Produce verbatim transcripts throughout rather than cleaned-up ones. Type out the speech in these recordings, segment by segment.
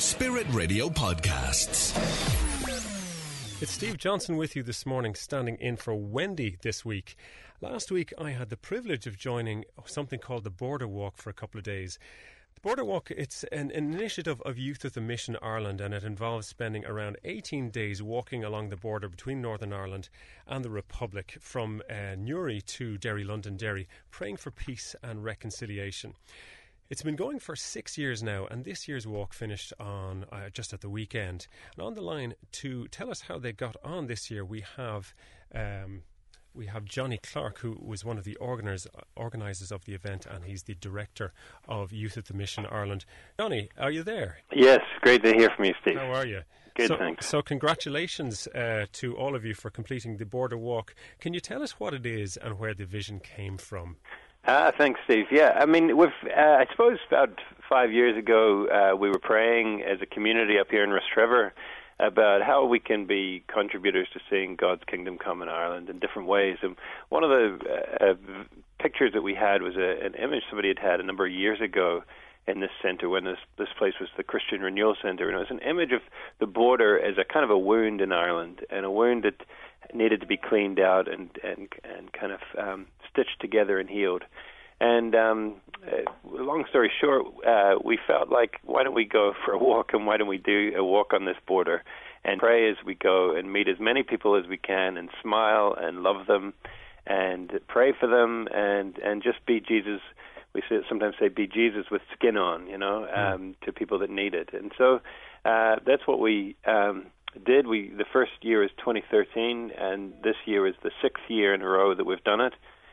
Spirit Radio Podcasts. It's Steve Johnson with you this morning, standing in for Wendy this week. Last week I had the privilege of joining something called the Border Walk for a couple of days. The Border Walk, it's an, an initiative of Youth with a Mission Ireland, and it involves spending around eighteen days walking along the border between Northern Ireland and the Republic, from uh, Newry to Derry, Londonderry, praying for peace and reconciliation. It's been going for six years now, and this year's walk finished on uh, just at the weekend. And on the line to tell us how they got on this year, we have um, we have Johnny Clark, who was one of the organisers organisers of the event, and he's the director of Youth at the Mission Ireland. Johnny, are you there? Yes, great to hear from you, Steve. How are you? Good, so, thanks. So congratulations uh, to all of you for completing the Border Walk. Can you tell us what it is and where the vision came from? Ah, thanks, Steve. Yeah, I mean, we've, uh, I suppose about five years ago, uh, we were praying as a community up here in Rostrevor about how we can be contributors to seeing God's kingdom come in Ireland in different ways. And one of the uh, pictures that we had was a, an image somebody had had a number of years ago in this centre, when this this place was the Christian Renewal Centre, and it was an image of the border as a kind of a wound in Ireland, and a wound that needed to be cleaned out and and and kind of um, stitched together and healed. And um, uh, long story short, uh, we felt like, why don't we go for a walk, and why don't we do a walk on this border and pray as we go and meet as many people as we can and smile and love them and pray for them and, and just be Jesus. We sometimes say be Jesus with skin on, you know, um, to people that need it. And so uh, that's what we um, did. We the first year is twenty thirteen, and this year is the sixth year in a row that we've done it.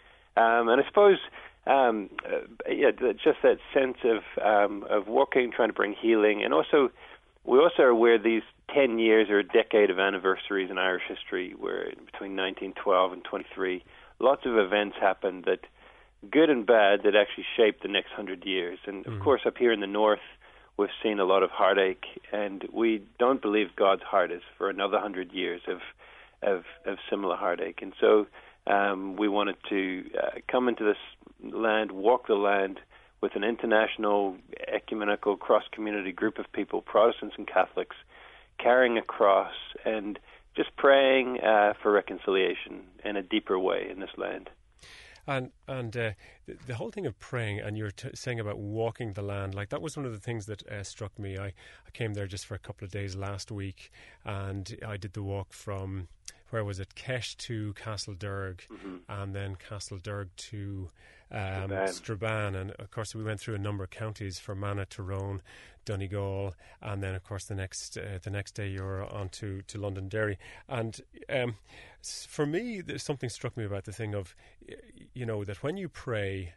Um, and I suppose, um, uh, yeah, just that sense of um, of walking, trying to bring healing, and also we also are aware these ten years or a decade of anniversaries in Irish history, where between nineteen twelve and twenty-three, lots of events happened that, good and bad, that actually shaped the next hundred years. And of mm-hmm. course, up here in the north, we've seen a lot of heartache, and we don't believe God's heart is for another hundred years of of, of similar heartache. And so um, we wanted to uh, come into this land, walk the land with an international, ecumenical, cross-community group of people, Protestants and Catholics, carrying a cross and just praying uh, for reconciliation in a deeper way in this land. And and uh, the, the whole thing of praying, and you're t- saying about walking the land, like that was one of the things that uh, struck me. I, I came there just for a couple of days last week, and I did the walk from, where was it, Kesh to Castlederg, mm-hmm. and then Castlederg to um, Strabane. Strabane. And of course we went through a number of counties, Fermanagh, Tyrone, Donegal, and then of course the next uh, the next day you're on to, to Londonderry. And um, for me, there's something struck me about the thing of, you know, that when you pray,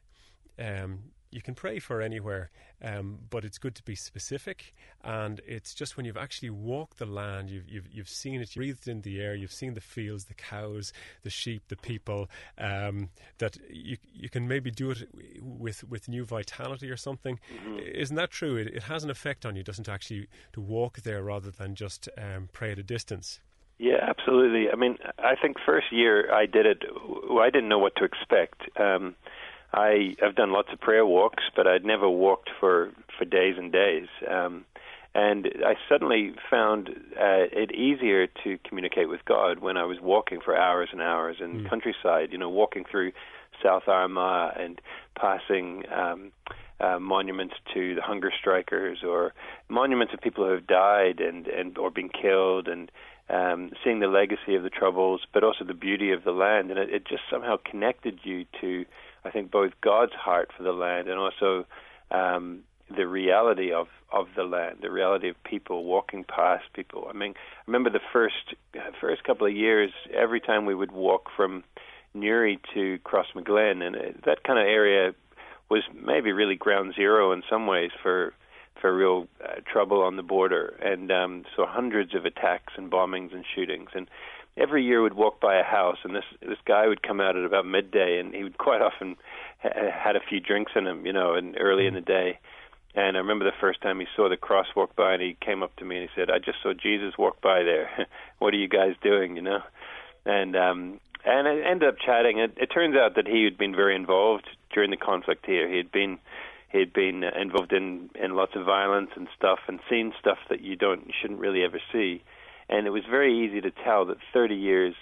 um, you can pray for anywhere, um, but it's good to be specific. And it's just when you've actually walked the land, you've you've you've seen it, you breathed in the air, you've seen the fields, the cows, the sheep, the people, um, that you you can maybe do it with with new vitality or something. Mm-hmm. Isn't that true? It, it has an effect on you, doesn't it, actually, to walk there rather than just um, pray at a distance? Yeah, absolutely. I mean, I think first year I did it, I didn't know what to expect. Um, I, I've done lots of prayer walks, but I'd never walked for, for days and days. Um, and I suddenly found uh, it easier to communicate with God when I was walking for hours and hours in mm. countryside, you know, walking through South Armagh and passing um, uh, monuments to the hunger strikers, or monuments of people who have died and, and or been killed, and um, seeing the legacy of the Troubles, but also the beauty of the land. And it, it just somehow connected you to, I think, both God's heart for the land and also um, the reality of, of the land, the reality of people walking past people. I mean, I remember the first first couple of years, every time we would walk from Newry to Crossmaglen, and it, that kind of area was maybe really ground zero in some ways for for real uh, trouble on the border, and um, so hundreds of attacks and bombings and shootings. And every year we'd walk by a house, and this this guy would come out at about midday, and he would quite often ha- had a few drinks in him, you know, and early in the day. And I remember the first time he saw the cross walk by, and he came up to me and he said, "I just saw Jesus walk by there. What are you guys doing?" You know, and um, and I ended up chatting. It, it turns out that he had been very involved during the conflict here. He had been he'd been uh, involved in, in lots of violence and stuff, and seen stuff that you don't you shouldn't really ever see. And it was very easy to tell that thirty years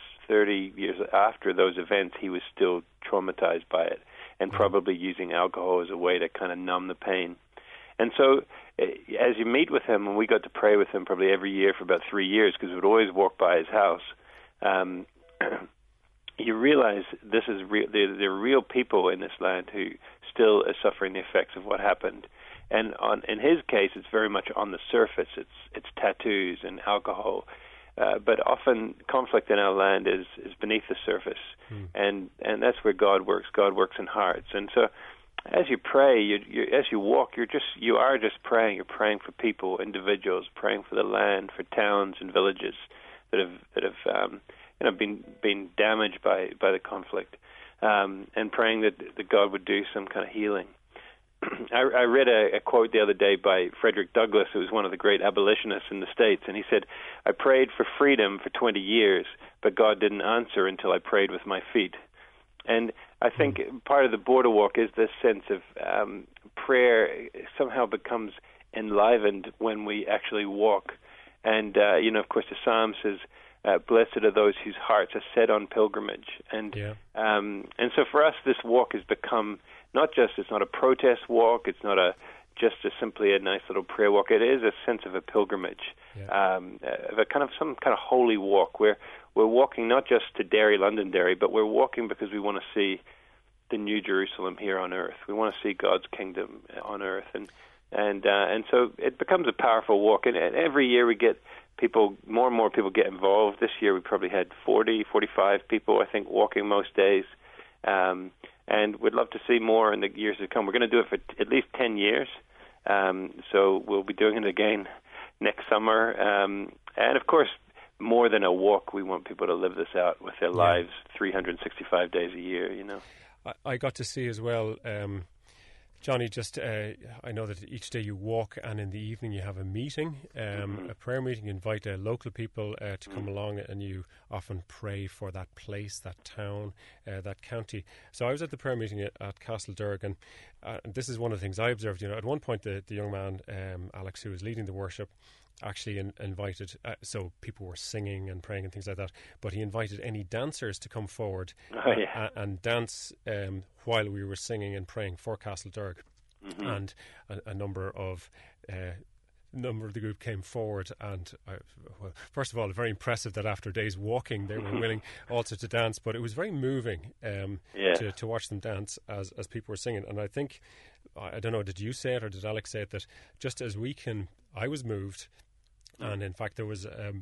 after those events, he was still traumatized by it, and probably using alcohol as a way to kind of numb the pain. And so as you meet with him, and we got to pray with him probably every year for about three years because we'd always walk by his house, um, you realize this is real. There, there are real people in this land who still are suffering the effects of what happened. And on, in his case, it's very much on the surface. It's it's tattoos and alcohol. Uh, but often conflict in our land is, is beneath the surface. Hmm. And and that's where God works. God works in hearts. And so as you pray, you, you, as you walk, you're just you are just praying. You're praying for people, individuals, praying for the land, for towns and villages that have that have um, you know been been damaged by, by the conflict, um, and praying that that God would do some kind of healing. I, I read a, a quote the other day by Frederick Douglass, who was one of the great abolitionists in the States, and he said, "I prayed for freedom for twenty years, but God didn't answer until I prayed with my feet." And I think part of the border walk is this sense of um, prayer somehow becomes enlivened when we actually walk. And, uh, you know, of course, the Psalm says, uh, blessed are those whose hearts are set on pilgrimage. And yeah. um, and so for us, this walk has become not just, it's not a protest walk, it's not a just a, simply a nice little prayer walk. It is a sense of a pilgrimage, yeah. um, of a kind of some kind of holy walk where we're walking not just to Derry, Londonderry, but we're walking because we want to see the new Jerusalem here on earth. We want to see God's kingdom on earth, and and uh, and so it becomes a powerful walk. And, and every year we get people, more and more people get involved. This year we probably had forty, forty-five people, I think, walking most days. Um, and we'd love to see more in the years to come. We're going to do it for t- at least ten years. Um, so we'll be doing it again next summer. Um, and of course, more than a walk, we want people to live this out with their yeah. lives three hundred sixty-five days a year, you know. I, I got to see as well, um, Johnny, just uh, I know that each day you walk and in the evening you have a meeting, um, mm-hmm. a prayer meeting. You invite uh, local people uh, to come mm-hmm. along, and you often pray for that place, that town, uh, that county. So I was at the prayer meeting at, at Castlederg, and uh, this is one of the things I observed. You know, at one point the, the young man, um, Alex, who was leading the worship, actually in, invited, uh, so people were singing and praying and things like that, but he invited any dancers to come forward oh, yeah. and, and dance um, while we were singing and praying for Castlederg. Mm-hmm. And a, a number of uh, number of the group came forward, and I, well, first of all, very impressive that after days walking they were willing also to dance, but it was very moving um, yeah. to, to watch them dance as, as people were singing. And I think, I don't know, did you say it or did Alex say it, that just as we can, I was moved. And in fact, there was um,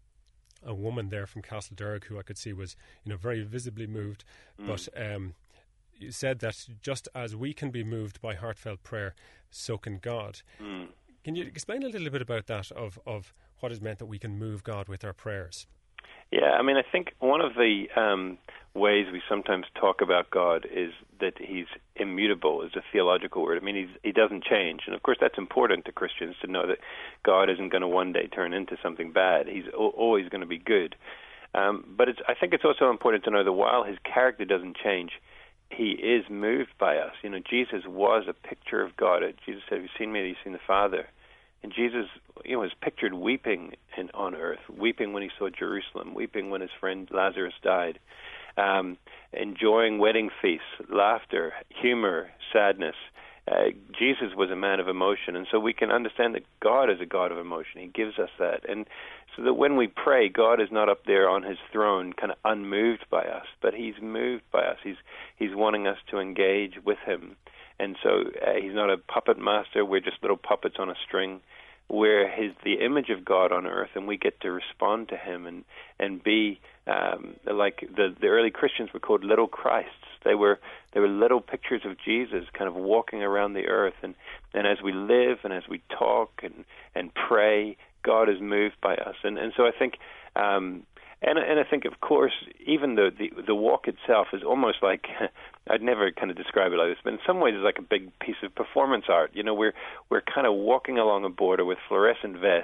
a woman there from Castlederg who I could see was, you know, very visibly moved. Mm. But um, you said that just as we can be moved by heartfelt prayer, so can God. Mm. Can you explain a little bit about that, of, of what is meant that we can move God with our prayers? Yeah, I mean, I think one of the um, ways we sometimes talk about God is that he's immutable, is a theological word. I mean, he's, he doesn't change. And, of course, that's important to Christians to know that God isn't going to one day turn into something bad. He's o- always going to be good. Um, but it's, I think it's also important to know that while his character doesn't change, he is moved by us. You know, Jesus was a picture of God. Jesus said, "Have you seen me? You've seen the Father." And Jesus, you know, was pictured weeping in, on earth, weeping when he saw Jerusalem, weeping when his friend Lazarus died, um, enjoying wedding feasts, laughter, humor, sadness. Uh, Jesus was a man of emotion, and so we can understand that God is a God of emotion. He gives us that. And so that when we pray, God is not up there on his throne kind of unmoved by us, but he's moved by us. He's, he's wanting us to engage with him. And so uh, he's not a puppet master. We're just little puppets on a string. We're his, the image of God on earth, and we get to respond to him and, and be um, like the, the early Christians were called little Christs. They were they were little pictures of Jesus kind of walking around the earth. And, and as we live and as we talk and, and pray, God is moved by us. And, and so I think... Um, And, and I think, of course, even the, the the walk itself is almost like, I'd never kind of describe it like this, but in some ways it's like a big piece of performance art. You know, we're we're kind of walking along a border with fluorescent vests,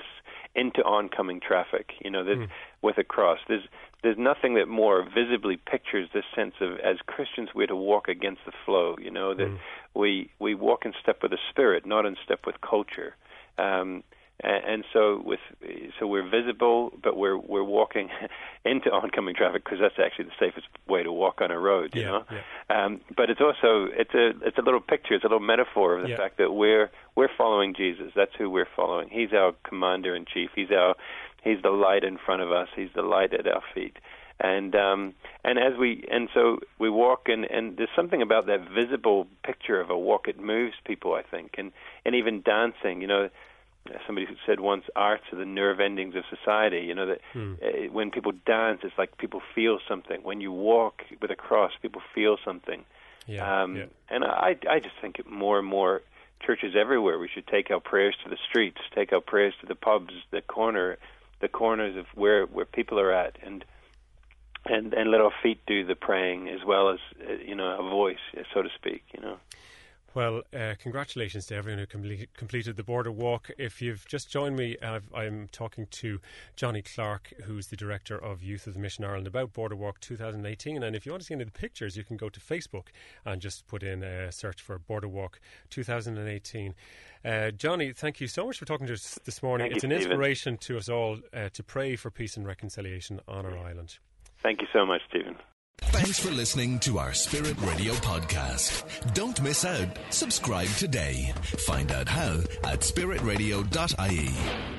into oncoming traffic. You know, that mm. with a cross, there's there's nothing that more visibly pictures this sense of, as Christians, we're to walk against the flow. You know, that mm. we we walk in step with the Spirit, not in step with culture. Um, and, and so with so we're visible, but we're we're walking into oncoming traffic because that's actually the safest way to walk on a road. You yeah, know, yeah. um, but it's also it's a it's a little picture, it's a little metaphor of the yeah. fact that we're we're following Jesus. That's who we're following. He's our commander in chief. He's our He's the light in front of us. He's the light at our feet. And um, and as we and so we walk, and, and there's something about that visible picture of a walk. It moves people, I think, and and even dancing. You know, somebody who said once, arts are the nerve endings of society. You know that mm. uh, when people dance, it's like people feel something. When you walk with a cross, people feel something. Yeah, um, yeah. And I I just think more and more churches everywhere, we should take our prayers to the streets, take our prayers to the pubs, the corner. the corners of where, where people are at, and and and let our feet do the praying as well as uh, you know a voice, so to speak. You know. Well, uh, congratulations to everyone who com- completed the border walk. If you've just joined me, I've, I'm talking to Johnny Clark, who's the director of Youth of the Mission Ireland, about Border Walk twenty eighteen. And if you want to see any of the pictures, you can go to Facebook and just put in a search for Border Walk twenty eighteen. Uh, Johnny, thank you so much for talking to us this morning. Thank it's you, an Stephen. inspiration to us all uh, to pray for peace and reconciliation on our island. Thank you so much, Stephen. Thanks for listening to our Spirit Radio podcast. Don't miss out. Subscribe today. Find out how at spirit radio dot I E.